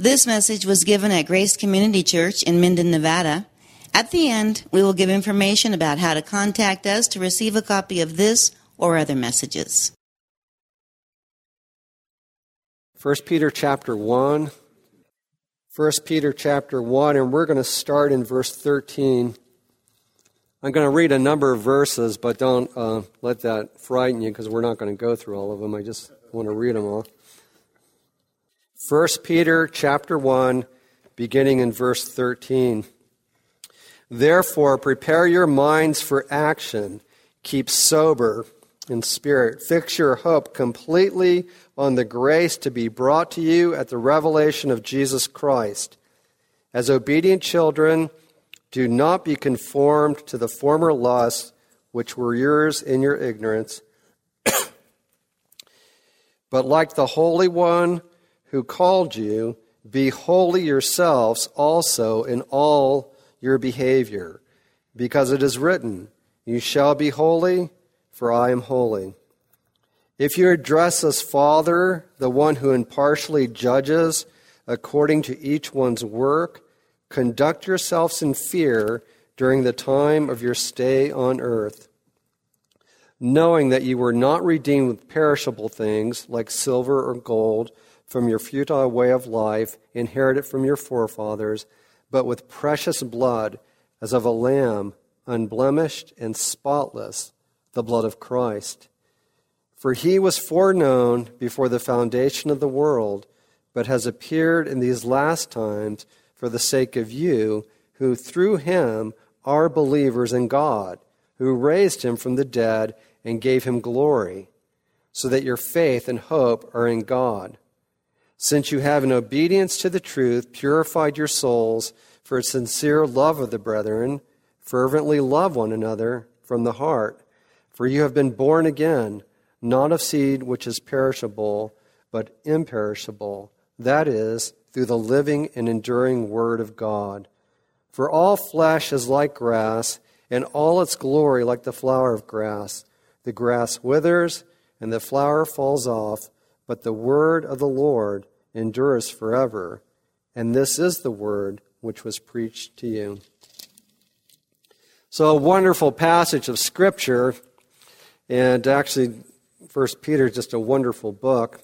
This message was given at Grace Community Church in Minden, Nevada. At the end, we will give information about how to contact us to receive a copy of this or other messages. 1 Peter chapter 1. 1 Peter chapter 1, and we're going to start in verse 13. I'm going to read a number of verses, but don't let that frighten you because we're not going to go through all of them. I just want to read them all. 1 Peter chapter 1, beginning in verse 13. Therefore, prepare your minds for action. Keep sober in spirit. Fix your hope completely on the grace to be brought to you at the revelation of Jesus Christ. As obedient children, do not be conformed to the former lusts which were yours in your ignorance, but like the Holy One who called you, be holy yourselves also in all your behavior, because it is written, you shall be holy, for I am holy. If you address as Father, the one who impartially judges according to each one's work, conduct yourselves in fear during the time of your stay on earth, knowing that you were not redeemed with perishable things like silver or gold from your futile way of life, inherited from your forefathers, but with precious blood, as of a lamb, unblemished and spotless, the blood of Christ. For he was foreknown before the foundation of the world, but has appeared in these last times for the sake of you, who through him are believers in God, who raised him from the dead and gave him glory, so that your faith and hope are in God. Since you have in obedience to the truth purified your souls for a sincere love of the brethren, fervently love one another from the heart. For you have been born again, not of seed which is perishable, but imperishable, that is, through the living and enduring Word of God. For all flesh is like grass, and all its glory like the flower of grass. The grass withers, and the flower falls off, but the word of the Lord endures forever. And this is the word which was preached to you. So a wonderful passage of Scripture, and actually 1 Peter is just a wonderful book.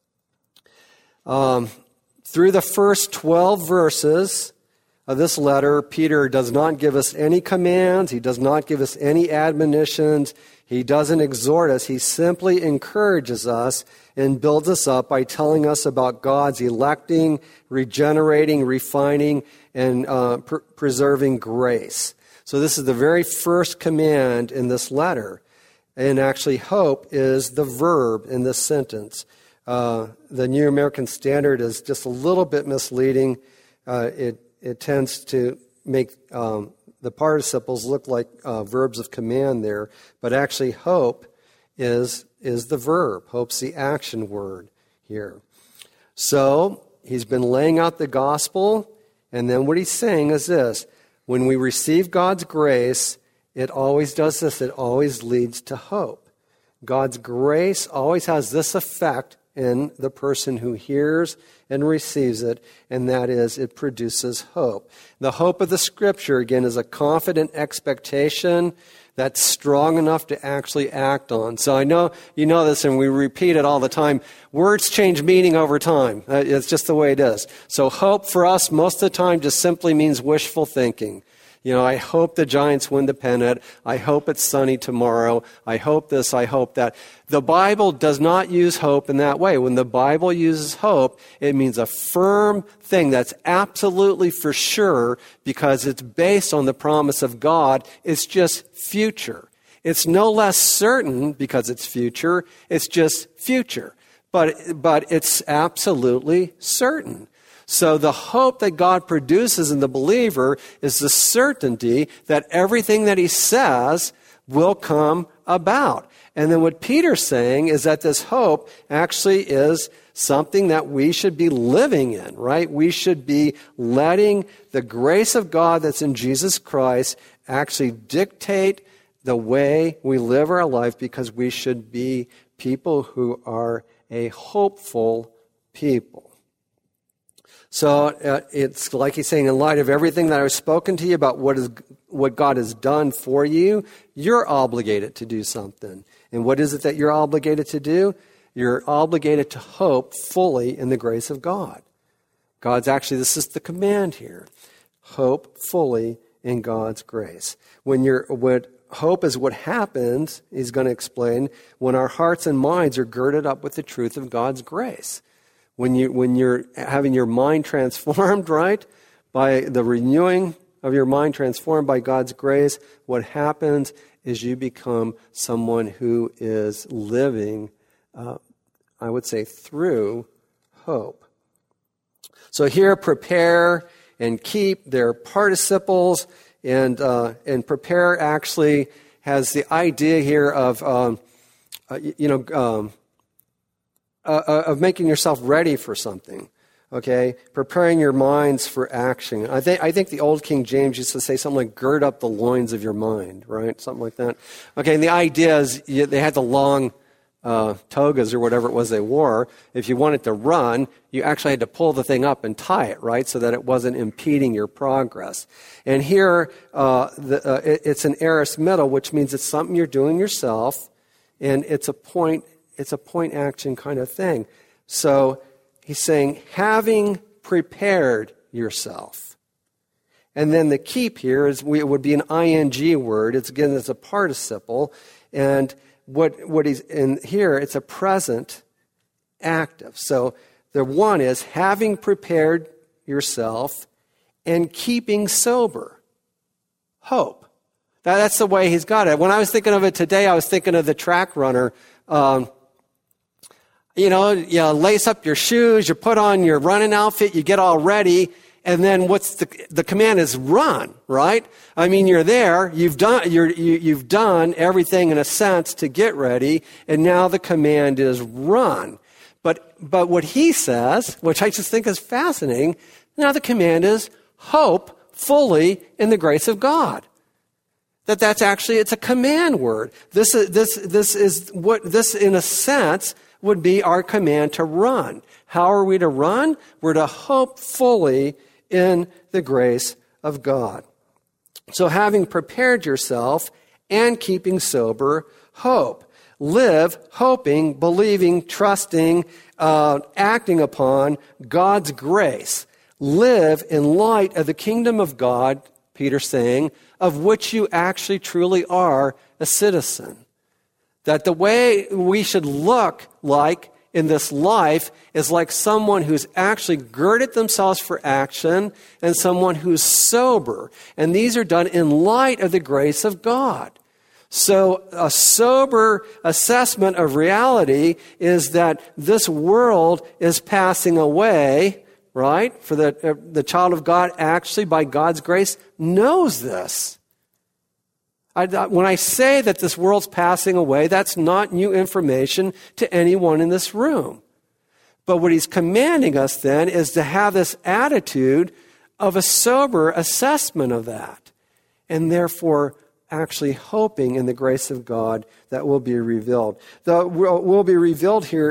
Through the first 12 verses of this letter, Peter does not give us any commands. He does not give us any admonitions. He doesn't exhort us. He simply encourages us and builds us up by telling us about God's electing, regenerating, refining, and preserving grace. So this is the very first command in this letter. And actually, hope is the verb in this sentence. The New American Standard is just a little bit misleading. It tends to make the participles look like verbs of command there, but actually hope is the verb. Hope's the action word here. So he's been laying out the gospel, and then what he's saying is this: when we receive God's grace, it always does this. It always leads to hope. God's grace always has this effect in the person who hears and receives it, and that is, it produces hope. The hope of the Scripture, again, is a confident expectation that's strong enough to actually act on. So I know you know this, and we repeat it all the time. Words change meaning over time. It's just the way it is. So hope for us most of the time just simply means wishful thinking. You know, I hope the Giants win the pennant. I hope it's sunny tomorrow. I hope this, I hope that. The Bible does not use hope in that way. When the Bible uses hope, it means a firm thing that's absolutely for sure because it's based on the promise of God. It's just future. It's no less certain because it's future. It's just future. But it's absolutely certain. So the hope that God produces in the believer is the certainty that everything that he says will come about. And then what Peter's saying is that this hope actually is something that we should be living in, right? We should be letting the grace of God that's in Jesus Christ actually dictate the way we live our life, because we should be people who are a hopeful people. So it's like he's saying, in light of everything that I've spoken to you about what God has done for you, you're obligated to do something. And what is it that you're obligated to do? You're obligated to hope fully in the grace of God. This is the command here. Hope fully in God's grace. Hope is what happens, he's going to explain, when our hearts and minds are girded up with the truth of God's grace. When you're having your mind transformed, right, by the renewing of your mind transformed by God's grace, what happens is you become someone who is living, I would say, through hope. So here, prepare and keep, they're participles, and prepare actually has the idea here of making yourself ready for something. Okay, preparing your minds for action. I think the old King James used to say something like "gird up the loins of your mind," right? Something like that. Okay, and the idea is they had the long togas or whatever it was they wore. If you wanted to run, you actually had to pull the thing up and tie it, right, so that it wasn't impeding your progress. And here, it's an aorist middle, which means it's something you're doing yourself, and it's a point action kind of thing. So he's saying, having prepared yourself. And then the keep here it would be an ing word. It's a participle. And what he's in here, it's a present active. So the one is having prepared yourself and keeping sober. Hope. That's the way he's got it. When I was thinking of it today, I was thinking of the track runner. You lace up your shoes, you put on your running outfit, you get all ready, and then what's the command is run, right? I mean, you're there, you've done everything in a sense to get ready, and now the command is run. But what he says, which I just think is fascinating, now the command is hope fully in the grace of God. That's actually, it's a command word. This in a sense would be our command to run. How are we to run? We're to hope fully in the grace of God. So having prepared yourself and keeping sober, hope. Live hoping, believing, trusting, acting upon God's grace. Live in light of the kingdom of God, Peter's saying, of which you actually truly are a citizen. That the way we should look like in this life is like someone who's actually girded themselves for action and someone who's sober. And these are done in light of the grace of God. So a sober assessment of reality is that this world is passing away, right? For the child of God actually, by God's grace, knows this. When I say that this world's passing away, that's not new information to anyone in this room. But what he's commanding us then is to have this attitude of a sober assessment of that. And therefore, actually hoping in the grace of God that will be revealed. The will be revealed here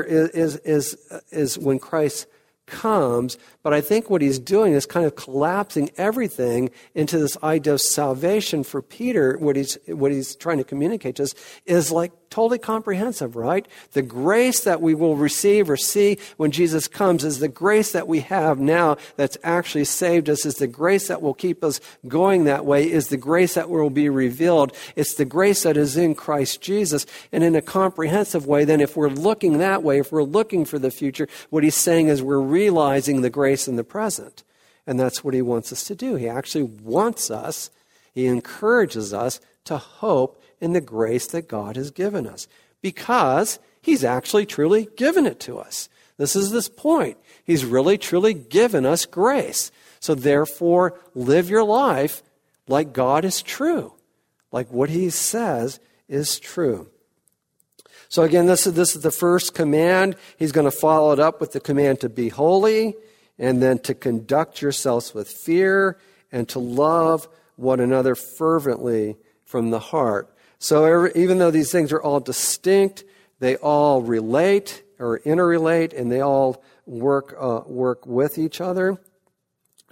is when Christ comes, but I think what he's doing is kind of collapsing everything into this idea of salvation for Peter. What he's trying to communicate to us is like totally comprehensive, right? The grace that we will receive or see when Jesus comes is the grace that we have now that's actually saved us, is the grace that will keep us going that way, is the grace that will be revealed. It's the grace that is in Christ Jesus. And in a comprehensive way, then if we're looking that way, if we're looking for the future, what he's saying is we're realizing the grace in the present. And that's what he wants us to do. He actually wants us, he encourages us to hope in the grace that God has given us, because he's actually truly given it to us. This is this point. He's really truly given us grace. So therefore, live your life like God is true, like what he says is true. So again, this is the first command. He's going to follow it up with the command to be holy, and then to conduct yourselves with fear, and to love one another fervently from the heart. So even though these things are all distinct, they all relate or interrelate, and they all work with each other.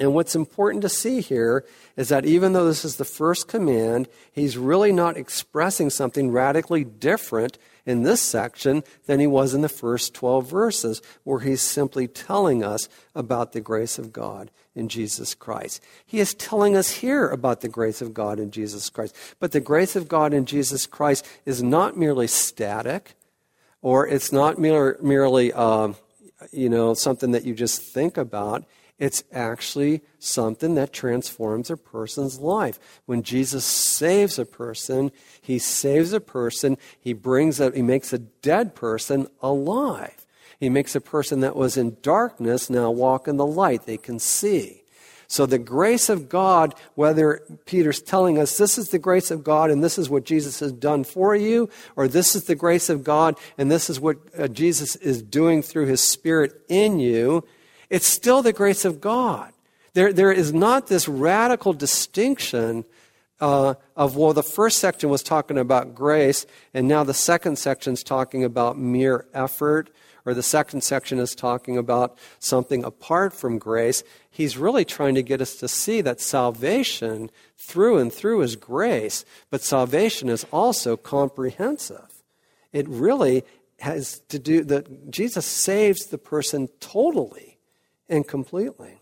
And what's important to see here is that even though this is the first command, he's really not expressing something radically different in this section than he was in the first 12 verses, where he's simply telling us about the grace of God in Jesus Christ. He is telling us here about the grace of God in Jesus Christ. But the grace of God in Jesus Christ is not merely static, or it's not merely something that you just think about. It's actually something that transforms a person's life. When Jesus saves a person, he saves a person, he makes a dead person alive. He makes a person that was in darkness now walk in the light. They can see. So the grace of God, whether Peter's telling us this is the grace of God and this is what Jesus has done for you, or this is the grace of God and this is what Jesus is doing through his Spirit in you, it's still the grace of God. There is not this radical distinction the first section was talking about grace, and now the second section is talking about mere effort, or the second section is talking about something apart from grace. He's really trying to get us to see that salvation through and through is grace, but salvation is also comprehensive. It really has to do that Jesus saves the person totally and completely.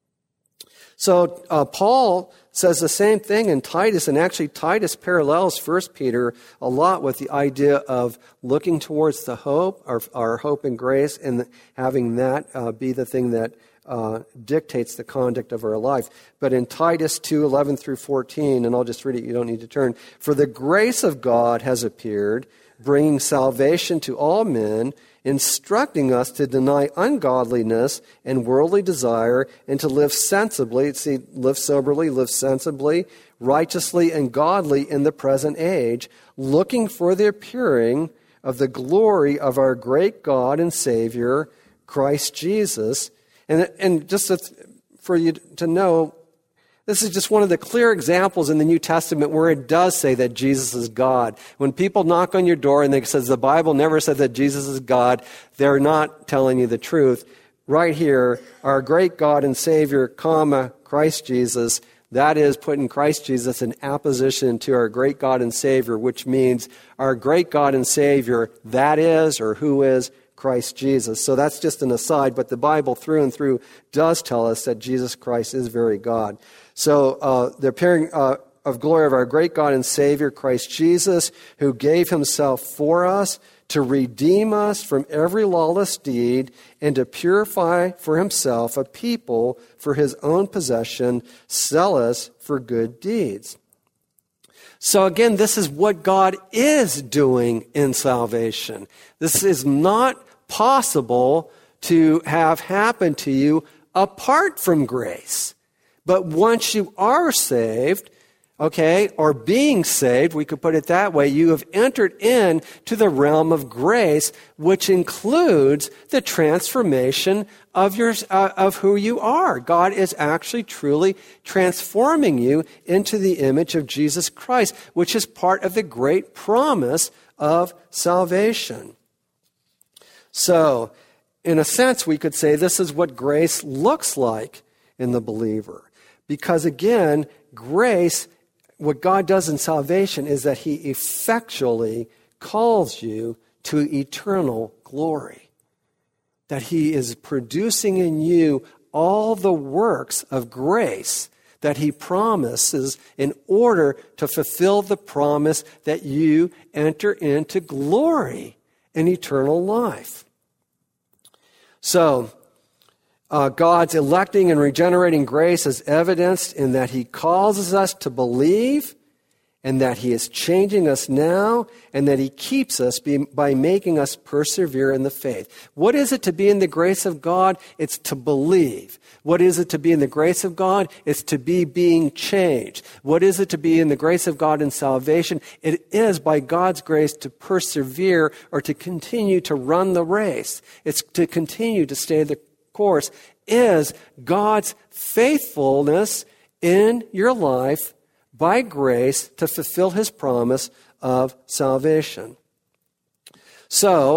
So Paul says the same thing in Titus, and actually Titus parallels 1 Peter a lot with the idea of looking towards the hope, our hope in grace, and having that be the thing that dictates the conduct of our life. But in Titus 2:11 through 14, and I'll just read it, you don't need to turn. For the grace of God has appeared, bringing salvation to all men, instructing us to deny ungodliness and worldly desire and to live sensibly, live soberly, live sensibly, righteously, and godly in the present age, looking for the appearing of the glory of our great God and Savior, Christ Jesus. And just for you to know, this is just one of the clear examples in the New Testament where it does say that Jesus is God. When people knock on your door and they say the Bible never said that Jesus is God, they're not telling you the truth. Right here, our great God and Savior, Christ Jesus, that is putting Christ Jesus in opposition to our great God and Savior, which means our great God and Savior, that is, or who is, Christ Jesus. So that's just an aside, but the Bible through and through does tell us that Jesus Christ is very God. So the appearing of glory of our great God and Savior, Christ Jesus, who gave himself for us to redeem us from every lawless deed and to purify for himself a people for his own possession, zealous for good deeds. So again, this is what God is doing in salvation. This is not possible to have happen to you apart from grace. But once you are saved, or being saved, we could put it that way, you have entered into the realm of grace, which includes the transformation of who you are. God is actually truly transforming you into the image of Jesus Christ, which is part of the great promise of salvation. So, in a sense, we could say this is what grace looks like in the believer. Because again, grace, what God does in salvation is that he effectually calls you to eternal glory. That he is producing in you all the works of grace that he promises in order to fulfill the promise that you enter into glory and eternal life. So, God's electing and regenerating grace is evidenced in that he causes us to believe, and that he is changing us now, and that he keeps us by making us persevere in the faith. What is it to be in the grace of God? It's to believe. What is it to be in the grace of God? It's to be being changed. What is it to be in the grace of God in salvation? It is by God's grace to persevere or to continue to run the race. It's to continue to stay the course. Is God's faithfulness in your life by grace to fulfill his promise of salvation. So,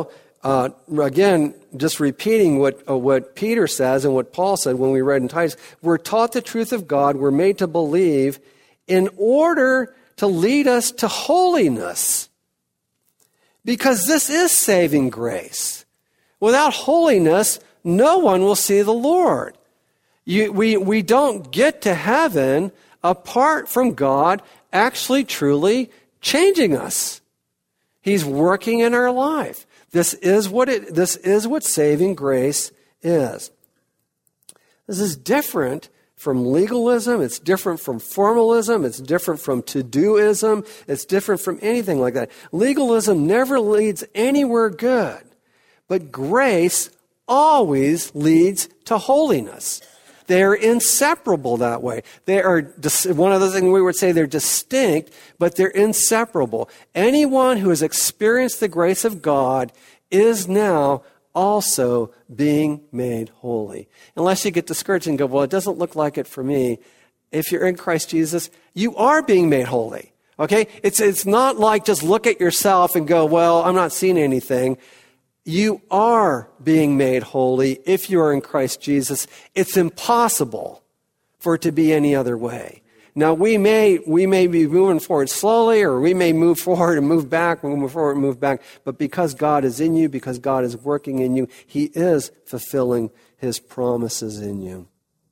Again, just repeating what Peter says and what Paul said when we read in Titus, we're taught the truth of God, we're made to believe in order to lead us to holiness. Because this is saving grace. Without holiness, no one will see the Lord. We don't get to heaven apart from God actually truly changing us. He's working in our life. This is what saving grace is. This is different from legalism. It's different from formalism. It's different from to-doism. It's different from anything like that. Legalism never leads anywhere good. But grace always leads to holiness. They're inseparable that way. They are, one of the things we would say, they're distinct, but they're inseparable. Anyone who has experienced the grace of God is now also being made holy. Unless you get discouraged and go, well, it doesn't look like it for me. If you're in Christ Jesus, you are being made holy. Okay? It's not like just look at yourself and go, well, I'm not seeing anything. You are being made holy if you are in Christ Jesus. It's impossible for it to be any other way. Now, we may be moving forward slowly, or we may move forward and move back, we move forward and move back, but because God is in you, because God is working in you, He is fulfilling His promises in you.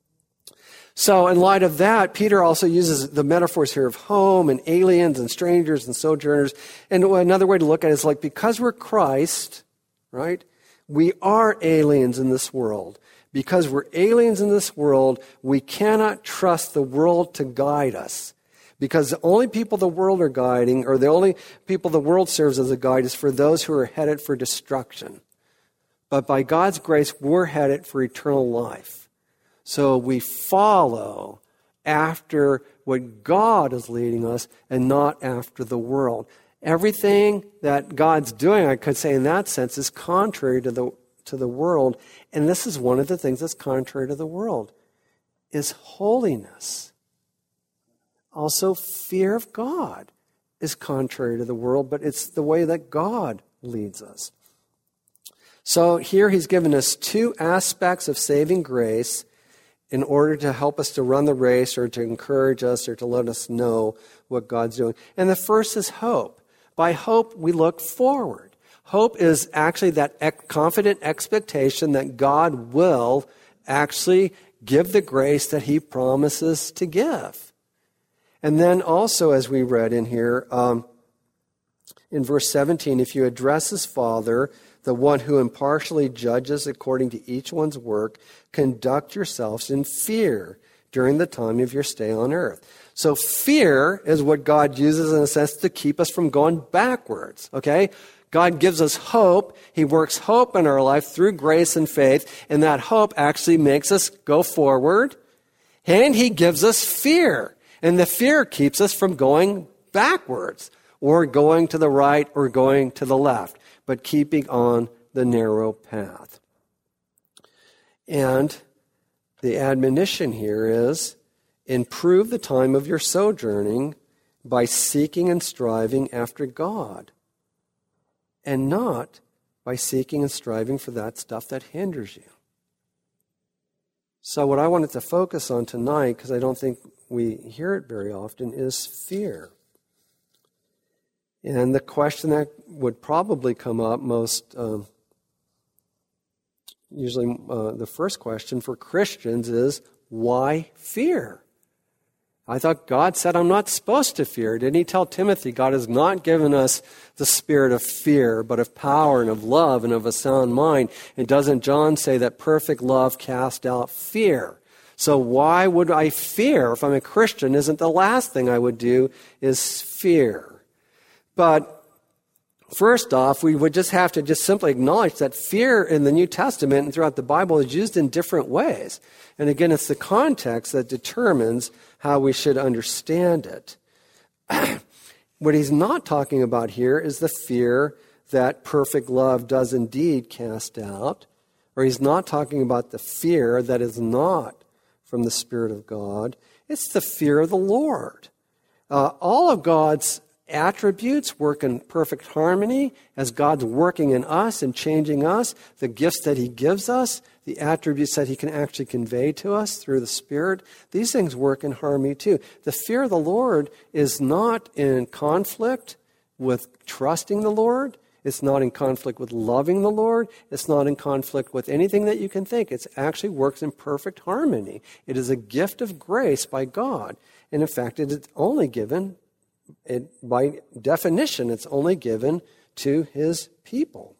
So in light of that, Peter also uses the metaphors here of home and aliens and strangers and sojourners. And another way to look at it is like, because we're Christ, right? We are aliens in this world. Because we're aliens in this world, we cannot trust the world to guide us. Because the only people the world are guiding, or the only people the world serves as a guide, is for those who are headed for destruction. But by God's grace, we're headed for eternal life. So we follow after what God is leading us and not after the world. Everything that God's doing, I could say in that sense, is contrary to the world. And this is one of the things that's contrary to the world, is holiness. Also, fear of God is contrary to the world, but it's the way that God leads us. So here he's given us two aspects of saving grace in order to help us to run the race, or to encourage us, or to let us know what God's doing. And the first is hope. By hope, we look forward. Hope is actually that confident expectation that God will actually give the grace that He promises to give. And then also, as we read in here, in verse 17, if you address as Father, the one who impartially judges according to each one's work, conduct yourselves in fear during the time of your stay on earth. So fear is what God uses in a sense to keep us from going backwards, okay? God gives us hope. He works hope in our life through grace and faith, and that hope actually makes us go forward. And He gives us fear, and the fear keeps us from going backwards, or going to the right, or going to the left, but keeping on the narrow path. And the admonition here is, improve the time of your sojourning by seeking and striving after God, and not by seeking and striving for that stuff that hinders you. So what I wanted to focus on tonight, because I don't think we hear it very often, is fear. And the question that would probably come up most, usually the first question for Christians is, why fear? I thought God said I'm not supposed to fear. Didn't He tell Timothy, God has not given us the spirit of fear, but of power and of love and of a sound mind? And doesn't John say that perfect love casts out fear? So why would I fear? If I'm a Christian, isn't the last thing I would do is fear? But first off, we would just have to just simply acknowledge that fear in the New Testament and throughout the Bible is used in different ways. And again, it's the context that determines how we should understand it. What he's not talking about here is the fear that perfect love does indeed cast out, or he's not talking about the fear that is not from the Spirit of God. It's the fear of the Lord. All of God's attributes work in perfect harmony as God's working in us and changing us, the gifts that he gives us, the attributes that he can actually convey to us through the Spirit, these things work in harmony too. The fear of the Lord is not in conflict with trusting the Lord. It's not in conflict with loving the Lord. It's not in conflict with anything that you can think. It actually works in perfect harmony. It is a gift of grace by God. And in fact, it is only given, by definition, it's only given to his people.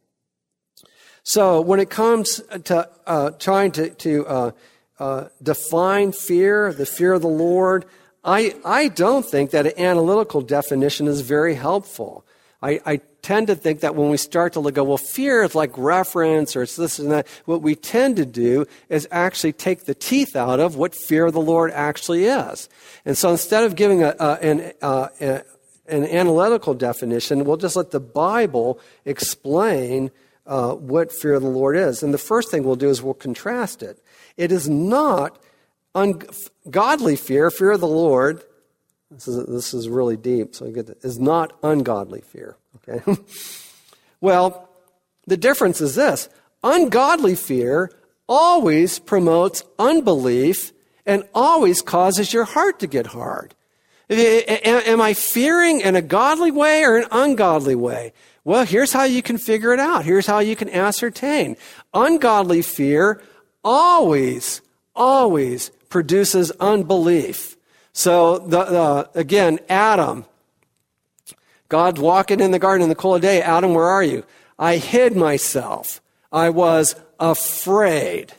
So when it comes to trying to define fear, the fear of the Lord, I don't think that an analytical definition is very helpful. I tend to think that when we start to go, well, fear is like reference or it's this and that, what we tend to do is actually take the teeth out of what fear of the Lord actually is. And so instead of giving an analytical definition, we'll just let the Bible explain what fear of the Lord is. And the first thing we'll do is we'll contrast it. It is not ungodly fear. Fear of the Lord, this is really deep, so I get that, is not ungodly fear. Okay? Well, the difference is this. Ungodly fear always promotes unbelief and always causes your heart to get hard. Am I fearing in a godly way or an ungodly way? Well, here's how you can figure it out. Here's how you can ascertain. Ungodly fear always produces unbelief. So, again, Adam, God's walking in the garden in the cool of day. Adam, where are you? I hid myself. I was afraid.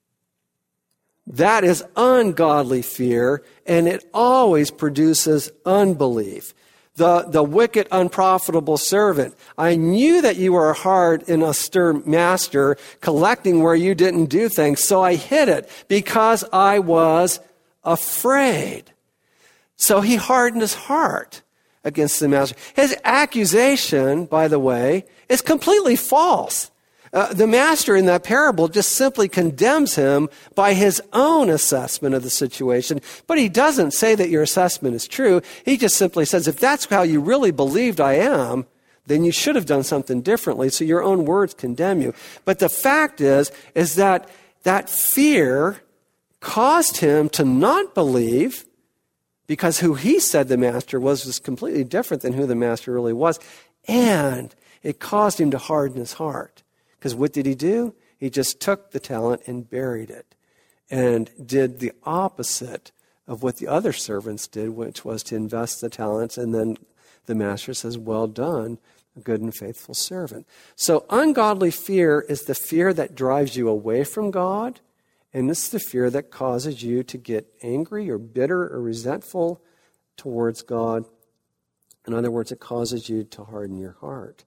That is ungodly fear, and it always produces unbelief. The wicked, unprofitable servant. I knew that you were a hard and austere master, collecting where you didn't do things, so I hid it because I was afraid. So he hardened his heart against the master. His accusation, by the way, is completely false. The master in that parable just simply condemns him by his own assessment of the situation, but he doesn't say that your assessment is true. He just simply says, if that's how you really believed I am, then you should have done something differently, so your own words condemn you. But the fact is that fear caused him to not believe, because who he said the master was completely different than who the master really was, and it caused him to harden his heart. Because what did he do? He just took the talent and buried it and did the opposite of what the other servants did, which was to invest the talents. And then the master says, well done, a good and faithful servant. So ungodly fear is the fear that drives you away from God. And it's the fear that causes you to get angry or bitter or resentful towards God. In other words, it causes you to harden your heart.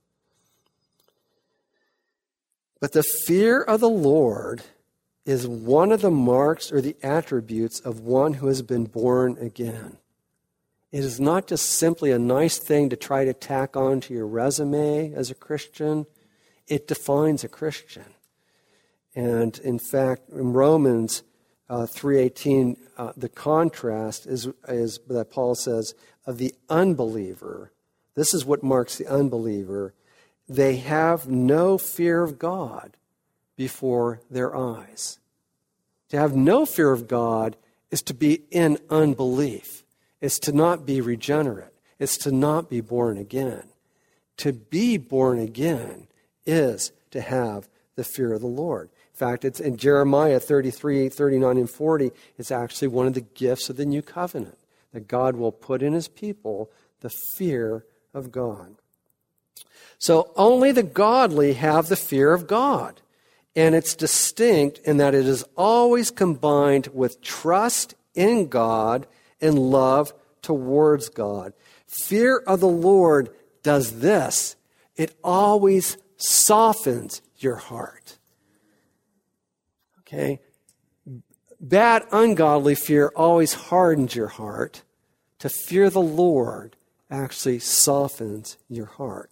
But the fear of the Lord is one of the marks or the attributes of one who has been born again. It is not just simply a nice thing to try to tack on to your resume as a Christian. It defines a Christian. And in fact, in Romans 3:18, the contrast is that Paul says of the unbeliever. This is what marks the unbeliever. They have no fear of God before their eyes. To have no fear of God is to be in unbelief. It's to not be regenerate. It's to not be born again. To be born again is to have the fear of the Lord. In fact, it's in Jeremiah 33, 39, and 40, it's actually one of the gifts of the new covenant, that God will put in his people the fear of God. So only the godly have the fear of God. And it's distinct in that it is always combined with trust in God and love towards God. Fear of the Lord does this. It always softens your heart. Okay? Bad, ungodly fear always hardens your heart. To fear the Lord actually softens your heart.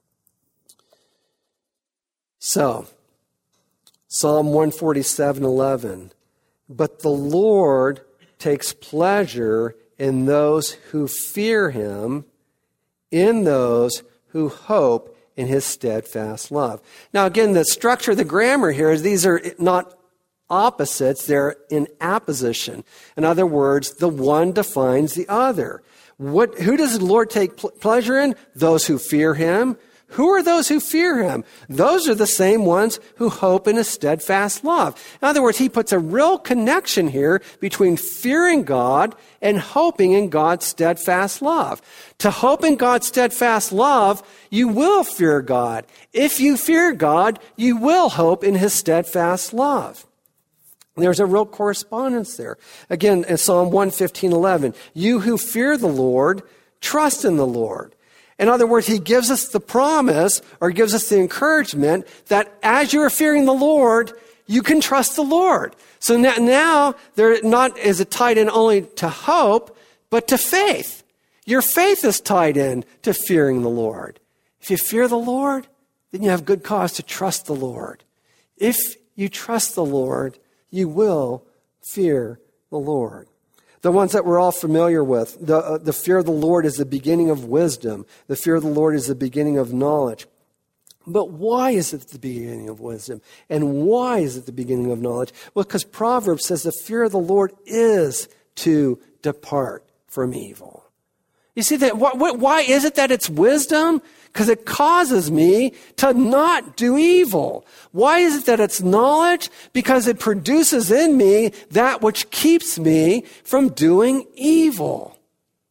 So, Psalm 147:11, but the Lord takes pleasure in those who fear him, in those who hope in his steadfast love. Now again, the structure of the grammar here is these are not opposites, they're in apposition. In other words, the one defines the other. Who does the Lord take pleasure in? Those who fear him. Who are those who fear him? Those are the same ones who hope in his steadfast love. In other words, he puts a real connection here between fearing God and hoping in God's steadfast love. To hope in God's steadfast love, you will fear God. If you fear God, you will hope in his steadfast love. There's a real correspondence there. Again, in Psalm 115:11, you who fear the Lord, trust in the Lord. In other words, he gives us the promise or gives us the encouragement that as you're fearing the Lord, you can trust the Lord. So now they're not is it tied in only to hope, but to faith. Your faith is tied in to fearing the Lord. If you fear the Lord, then you have good cause to trust the Lord. If you trust the Lord, you will fear the Lord. The ones that we're all familiar with. The fear of the Lord is the beginning of wisdom. The fear of the Lord is the beginning of knowledge. But why is it the beginning of wisdom? And why is it the beginning of knowledge? Well, because Proverbs says the fear of the Lord is to depart from evil. You see that? Why is it that it's wisdom? Because it causes me to not do evil. Why is it that it's knowledge? Because it produces in me that which keeps me from doing evil.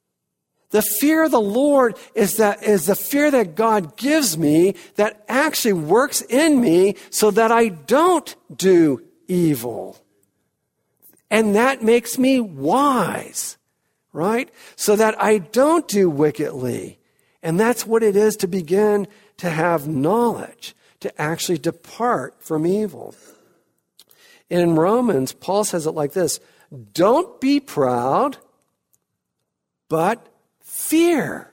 The fear of the Lord is the fear that God gives me that actually works in me so that I don't do evil. And that makes me wise. Right? So that I don't do wickedly. And that's what it is to begin to have knowledge, to actually depart from evil. In Romans, Paul says it like this, don't be proud, but fear.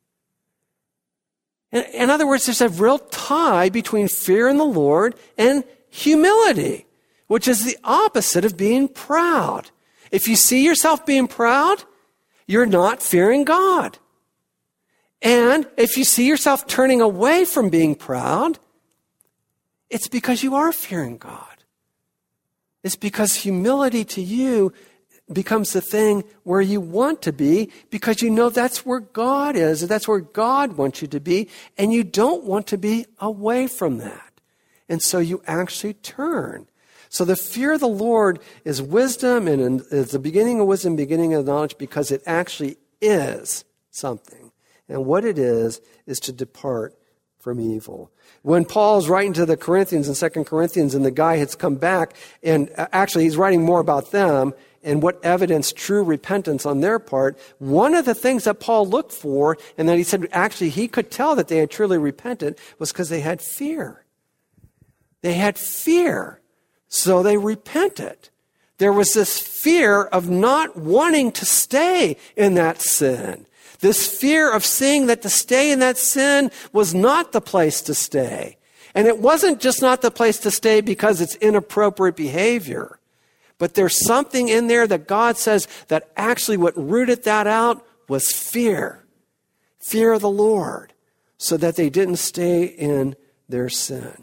In other words, there's a real tie between fear in the Lord and humility, which is the opposite of being proud. If you see yourself being proud, you're not fearing God. And if you see yourself turning away from being proud, it's because you are fearing God. It's because humility to you becomes the thing where you want to be because you know that's where God is, and that's where God wants you to be, and you don't want to be away from that. And so you actually turn. So the fear of the Lord is wisdom, and it's the beginning of wisdom, beginning of knowledge, because it actually is something. And what it is to depart from evil. When Paul's writing to the Corinthians in 2 Corinthians, and the guy has come back, and actually he's writing more about them and what evidenced true repentance on their part, one of the things that Paul looked for, and that he said actually he could tell that they had truly repented, was because they had fear. They had fear. So they repented. There was this fear of not wanting to stay in that sin. This fear of seeing that to stay in that sin was not the place to stay. And it wasn't just not the place to stay because it's inappropriate behavior. But there's something in there that God says that actually what rooted that out was fear. Fear of the Lord. So that they didn't stay in their sin.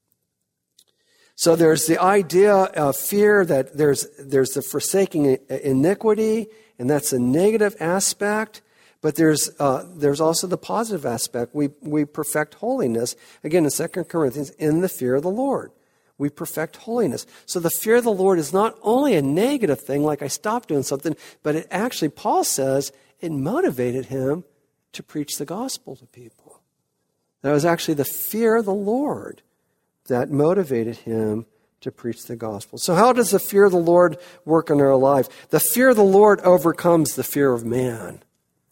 So there's the idea of fear that there's the forsaking iniquity, and that's a negative aspect. But there's also the positive aspect. We perfect holiness. Again, in 2 Corinthians, in the fear of the Lord. We perfect holiness. So the fear of the Lord is not only a negative thing, like I stopped doing something, but it actually, Paul says, it motivated him to preach the gospel to people. That was actually the fear of the Lord that motivated him to preach the gospel. So how does the fear of the Lord work in our life? The fear of the Lord overcomes the fear of man.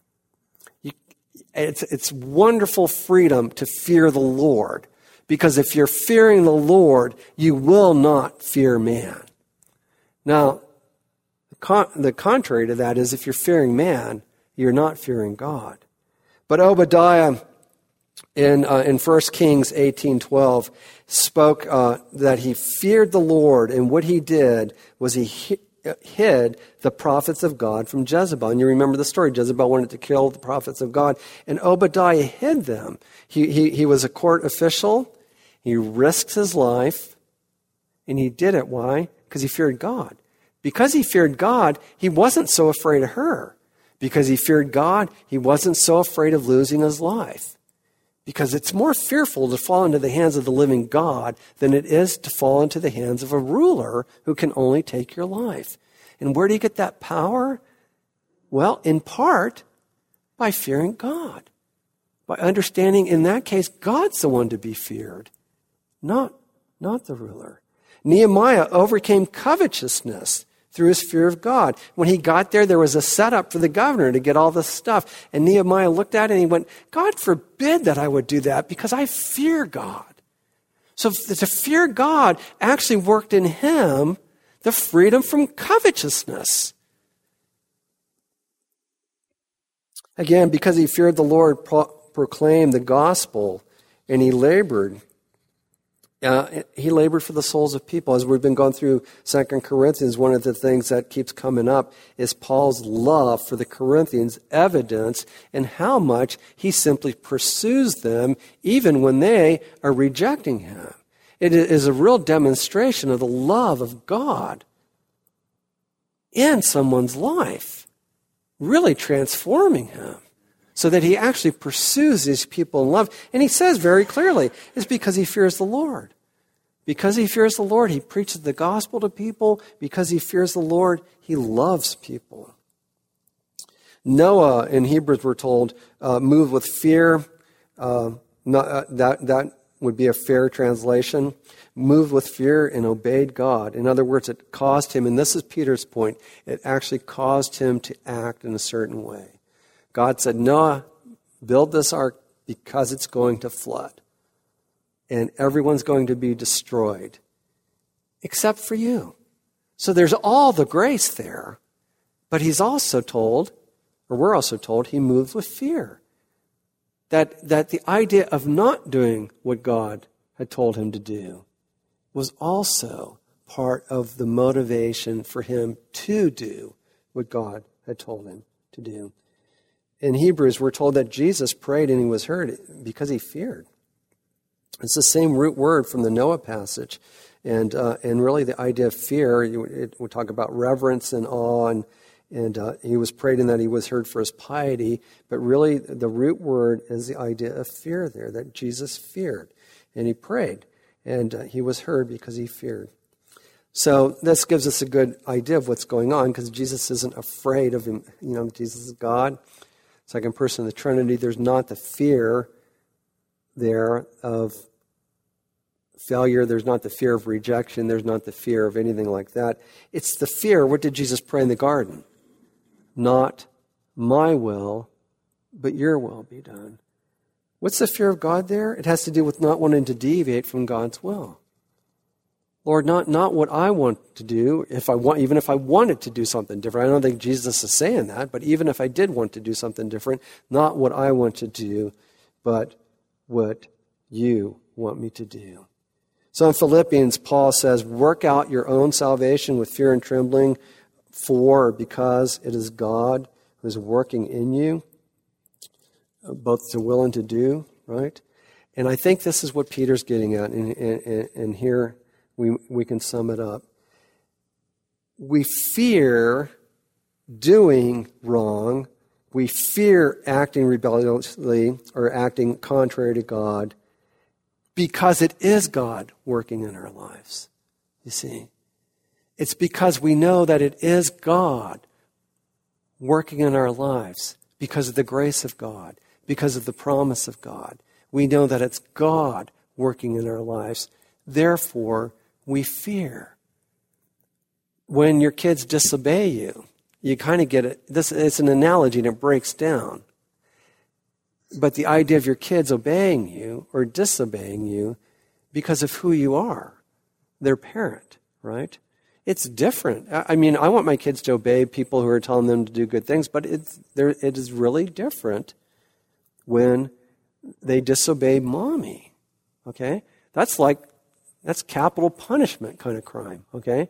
It's wonderful freedom to fear the Lord, because if you're fearing the Lord, you will not fear man. Now, the contrary to that is if you're fearing man, you're not fearing God. But Obadiah in 1 Kings 18:12 spoke that he feared the Lord, and what he did was he hid the prophets of God from Jezebel. And you remember the story. Jezebel wanted to kill the prophets of God, and Obadiah hid them. He was a court official. He risked his life, and he did it. Why? Because he feared God. Because he feared God, he wasn't so afraid of her. Because he feared God, he wasn't so afraid of losing his life. Because it's more fearful to fall into the hands of the living God than it is to fall into the hands of a ruler who can only take your life. And where do you get that power? Well, in part, by fearing God. By understanding, in that case, God's the one to be feared, not the ruler. Nehemiah overcame covetousness through his fear of God. When he got there was a setup for the governor to get all this stuff. And Nehemiah looked at it and he went, God forbid that I would do that because I fear God. So to fear God actually worked in him the freedom from covetousness. Again, because he feared the Lord, proclaimed the gospel, and he labored. He labored for the souls of people. As we've been going through 2 Corinthians, one of the things that keeps coming up is Paul's love for the Corinthians, evidence in how much he simply pursues them even when they are rejecting him. It is a real demonstration of the love of God in someone's life, really transforming him so that he actually pursues these people in love. And he says very clearly, it's because he fears the Lord. Because he fears the Lord, he preaches the gospel to people. Because he fears the Lord, he loves people. Noah, in Hebrews, we're told, moved with fear. That would be a fair translation. Moved with fear and obeyed God. In other words, it caused him, and this is Peter's point, it actually caused him to act in a certain way. God said, Noah, build this ark because it's going to flood. And everyone's going to be destroyed. Except for you. So there's all the grace there. But he's also told, or we're also told, he moved with fear. That the idea of not doing what God had told him to do was also part of the motivation for him to do what God had told him to do. In Hebrews, we're told that Jesus prayed and he was heard because he feared. It's the same root word from the Noah passage. And really the idea of fear, we talk about reverence and awe, and he was prayed in that he was heard for his piety. But really the root word is the idea of fear there, that Jesus feared. And he prayed, and he was heard because he feared. So this gives us a good idea of what's going on, because Jesus isn't afraid of him. Jesus is God. Second person of the Trinity, there's not the fear there of failure. There's not the fear of rejection. There's not the fear of anything like that. It's the fear. What did Jesus pray in the garden? Not my will, but your will be done. What's the fear of God there? It has to do with not wanting to deviate from God's will. Lord, not what I want to do, even if I wanted to do something different. I don't think Jesus is saying that, but even if I did want to do something different, not what I want to do, but what you want me to do. So in Philippians, Paul says, work out your own salvation with fear and trembling, because it is God who is working in you, both to will and to do, right? And I think this is what Peter's getting at, and here we can sum it up. We fear doing wrong. We fear acting rebelliously or acting contrary to God because it is God working in our lives. You see? It's because we know that it is God working in our lives because of the grace of God, because of the promise of God. We know that it's God working in our lives. Therefore, we fear. When your kids disobey you, you kind of get it. It's an analogy and it breaks down. But the idea of your kids obeying you or disobeying you because of who you are, their parent, right? It's different. I mean, I want my kids to obey people who are telling them to do good things, but it is really different when they disobey mommy, okay? That's capital punishment kind of crime, okay?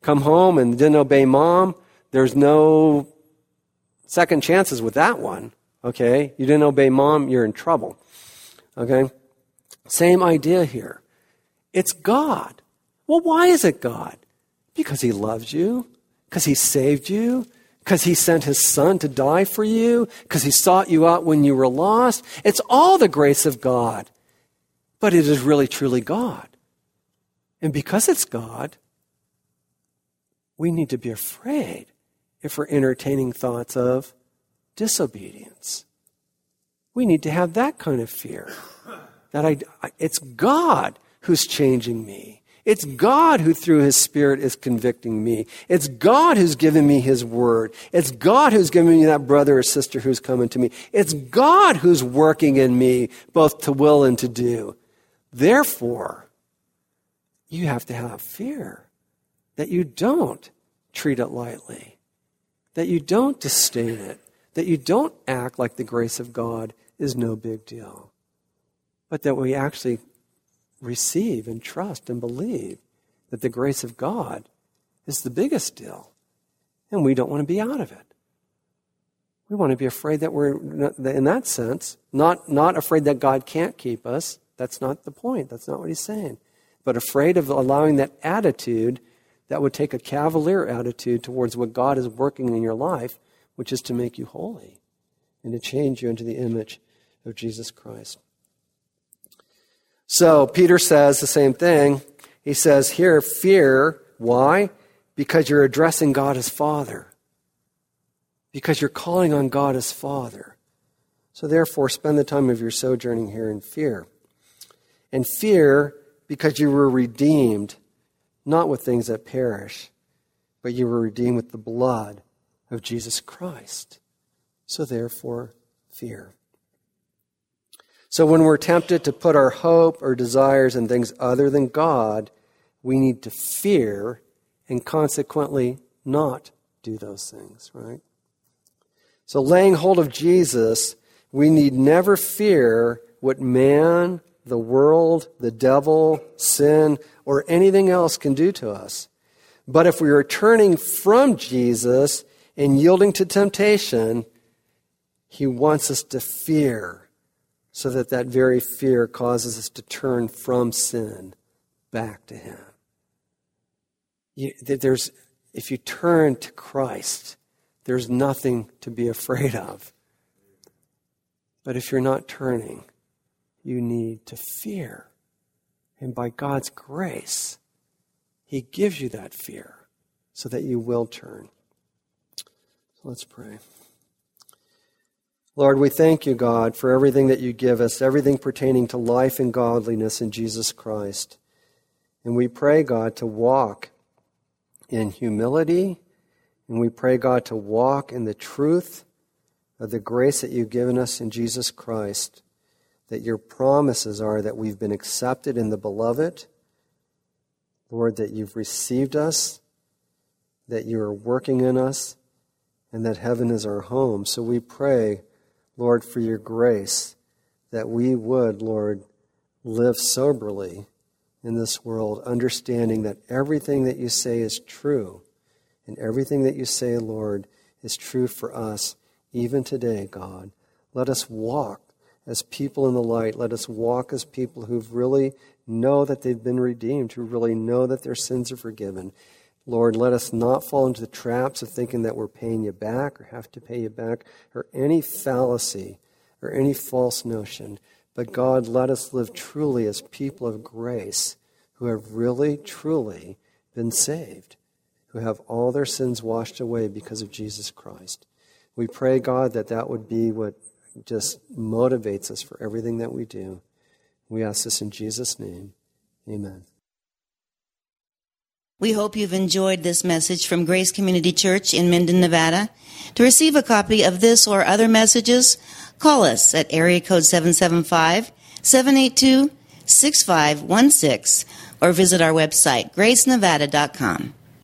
come home and didn't obey mom, there's no second chances with that one. Okay? You didn't obey mom, you're in trouble. Okay? Same idea here. It's God. Well, why is it God? Because he loves you, because he saved you, because he sent his son to die for you, because he sought you out when you were lost. It's all the grace of God. But it is really, truly God. And because it's God, we need to be afraid if we're entertaining thoughts of disobedience. We need to have that kind of fear. That it's God who's changing me. It's God who, through his Spirit, is convicting me. It's God who's given me his word. It's God who's given me that brother or sister who's coming to me. It's God who's working in me, both to will and to do. Therefore, you have to have fear that you don't treat it lightly, that you don't disdain it, that you don't act like the grace of God is no big deal, but that we actually receive and trust and believe that the grace of God is the biggest deal, and we don't want to be out of it. We want to be afraid that we're, in that sense, not afraid that God can't keep us. That's not the point. That's not what he's saying. But afraid of allowing that attitude that would take a cavalier attitude towards what God is working in your life, which is to make you holy and to change you into the image of Jesus Christ. So Peter says the same thing. He says here, fear. Why? Because you're addressing God as Father. Because you're calling on God as Father. So therefore, spend the time of your sojourning here in fear. And fear because you were redeemed, not with things that perish, but you were redeemed with the blood of Jesus Christ. So therefore, fear. So when we're tempted to put our hope or desires in things other than God, we need to fear and consequently not do those things, right? So laying hold of Jesus, we need never fear what man, the world, the devil, sin, or anything else can do to us. But if we are turning from Jesus and yielding to temptation, he wants us to fear, so that that very fear causes us to turn from sin back to him. If you turn to Christ, there's nothing to be afraid of. But if you're not turning, you need to fear. And by God's grace, he gives you that fear so that you will turn. So let's pray. Lord, we thank you, God, for everything that you give us, everything pertaining to life and godliness in Jesus Christ. And we pray, God, to walk in humility, and we pray, God, to walk in the truth of the grace that you've given us in Jesus Christ, that your promises are that we've been accepted in the beloved, Lord, that you've received us, that you are working in us, and that heaven is our home. So we pray, Lord, for your grace, that we would, Lord, live soberly in this world, understanding that everything that you say is true, and everything that you say, Lord, is true for us, even today, God. Let us walk as people in the light. Let us walk as people who really know that they've been redeemed, who really know that their sins are forgiven. Lord, let us not fall into the traps of thinking that we're paying you back or have to pay you back or any fallacy or any false notion. But God, let us live truly as people of grace who have really, truly been saved, who have all their sins washed away because of Jesus Christ. We pray, God, that that would be what just motivates us for everything that we do. We ask this in Jesus' name. Amen. We hope you've enjoyed this message from Grace Community Church in Minden, Nevada. To receive a copy of this or other messages, call us at area code 775-782-6516 or visit our website, gracenevada.com.